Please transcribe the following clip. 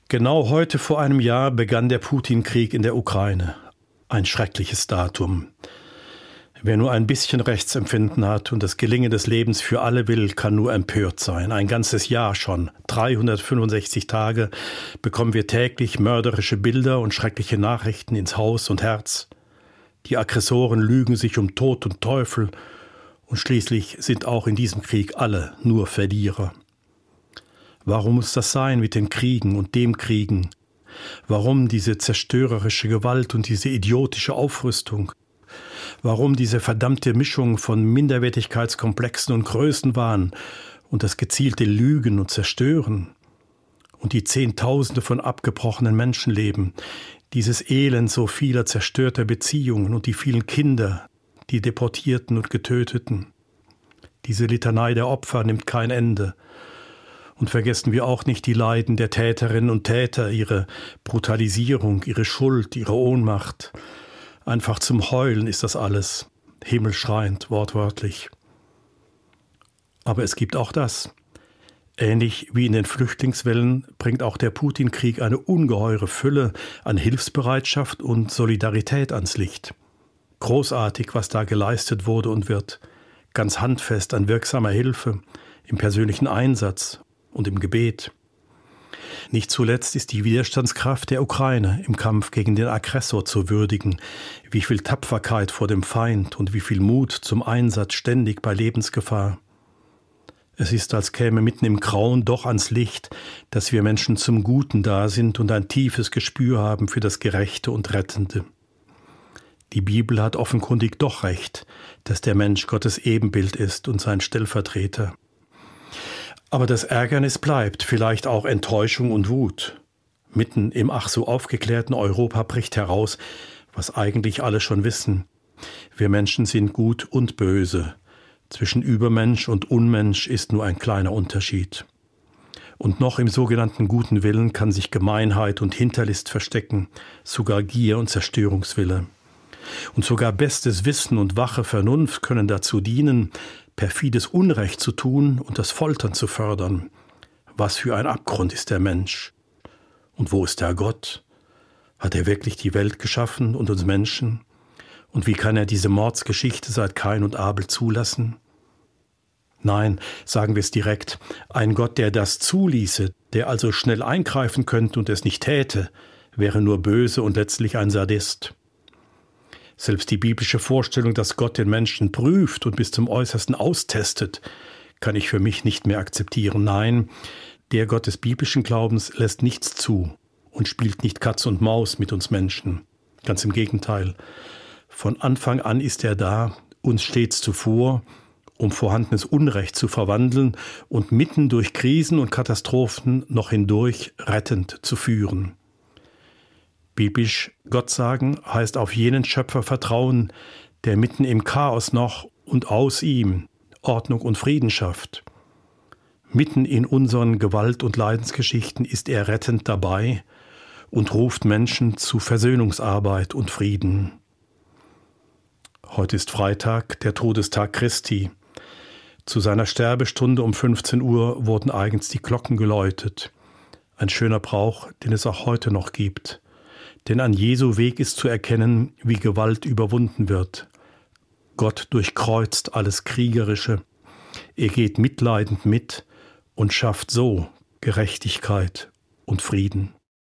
Genau heute vor einem Jahr begann der Putin-Krieg in der Ukraine. Ein schreckliches Datum. Wer nur ein bisschen Rechtsempfinden hat und das Gelingen des Lebens für alle will, kann nur empört sein. Ein ganzes Jahr schon, 365 Tage, bekommen wir täglich mörderische Bilder und schreckliche Nachrichten ins Haus und Herz. Die Aggressoren lügen sich um Tod und Teufel und schließlich sind auch in diesem Krieg alle nur Verlierer. Warum muss das sein mit den Kriegen und dem Kriegen? Warum diese zerstörerische Gewalt und diese idiotische Aufrüstung? Warum diese verdammte Mischung von Minderwertigkeitskomplexen und Größenwahn und das gezielte Lügen und Zerstören? Und die Zehntausende von abgebrochenen Menschenleben, dieses Elend so vieler zerstörter Beziehungen und die vielen Kinder, die Deportierten und Getöteten. Diese Litanei der Opfer nimmt kein Ende. Und vergessen wir auch nicht die Leiden der Täterinnen und Täter, ihre Brutalisierung, ihre Schuld, ihre Ohnmacht. Einfach zum Heulen ist das alles, himmelschreiend, wortwörtlich. Aber es gibt auch das. Ähnlich wie in den Flüchtlingswellen bringt auch der Putin-Krieg eine ungeheure Fülle an Hilfsbereitschaft und Solidarität ans Licht. Großartig, was da geleistet wurde und wird. Ganz handfest an wirksamer Hilfe, im persönlichen Einsatz und im Gebet. Nicht zuletzt ist die Widerstandskraft der Ukraine im Kampf gegen den Aggressor zu würdigen, wie viel Tapferkeit vor dem Feind und wie viel Mut zum Einsatz ständig bei Lebensgefahr. Es ist, als käme mitten im Grauen doch ans Licht, dass wir Menschen zum Guten da sind und ein tiefes Gespür haben für das Gerechte und Rettende. Die Bibel hat offenkundig doch recht, dass der Mensch Gottes Ebenbild ist und sein Stellvertreter. Aber das Ärgernis bleibt, vielleicht auch Enttäuschung und Wut. Mitten im ach so aufgeklärten Europa bricht heraus, was eigentlich alle schon wissen. Wir Menschen sind gut und böse. Zwischen Übermensch und Unmensch ist nur ein kleiner Unterschied. Und noch im sogenannten guten Willen kann sich Gemeinheit und Hinterlist verstecken, sogar Gier und Zerstörungswille. Und sogar bestes Wissen und wache Vernunft können dazu dienen, perfides Unrecht zu tun und das Foltern zu fördern. Was für ein Abgrund ist der Mensch? Und wo ist der Gott? Hat er wirklich die Welt geschaffen und uns Menschen? Und wie kann er diese Mordsgeschichte seit Kain und Abel zulassen? Nein, sagen wir es direkt, ein Gott, der das zuließe, der also schnell eingreifen könnte und es nicht täte, wäre nur böse und letztlich ein Sadist. Selbst die biblische Vorstellung, dass Gott den Menschen prüft und bis zum Äußersten austestet, kann ich für mich nicht mehr akzeptieren. Nein, der Gott des biblischen Glaubens lässt nichts zu und spielt nicht Katz und Maus mit uns Menschen. Ganz im Gegenteil. Von Anfang an ist er da, uns stets zuvor, um vorhandenes Unrecht zu verwandeln und mitten durch Krisen und Katastrophen noch hindurch rettend zu führen. Biblisch Gott sagen heißt auf jenen Schöpfer vertrauen, der mitten im Chaos noch und aus ihm Ordnung und Frieden schafft. Mitten in unseren Gewalt- und Leidensgeschichten ist er rettend dabei und ruft Menschen zu Versöhnungsarbeit und Frieden. Heute ist Freitag, der Todestag Christi. Zu seiner Sterbestunde um 15 Uhr wurden eigens die Glocken geläutet. Ein schöner Brauch, den es auch heute noch gibt. Denn an Jesu Weg ist zu erkennen, wie Gewalt überwunden wird. Gott durchkreuzt alles Kriegerische. Er geht mitleidend mit und schafft so Gerechtigkeit und Frieden.